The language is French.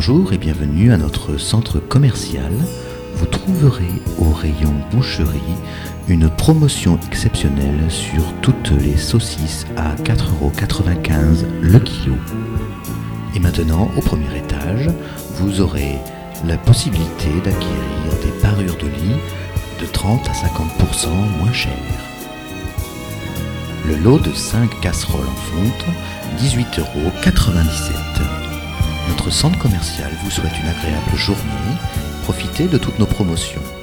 Bonjour et bienvenue à notre centre commercial. Vous trouverez au rayon boucherie une promotion exceptionnelle sur toutes les saucisses à 4,95 € le kilo. Et maintenant, au premier étage, vous aurez la possibilité d'acquérir des parures de lit de 30 à 50% moins chères. Le lot de 5 casseroles en fonte, 18,97 €. Notre centre commercial vous souhaite une agréable journée. Profitez de toutes nos promotions.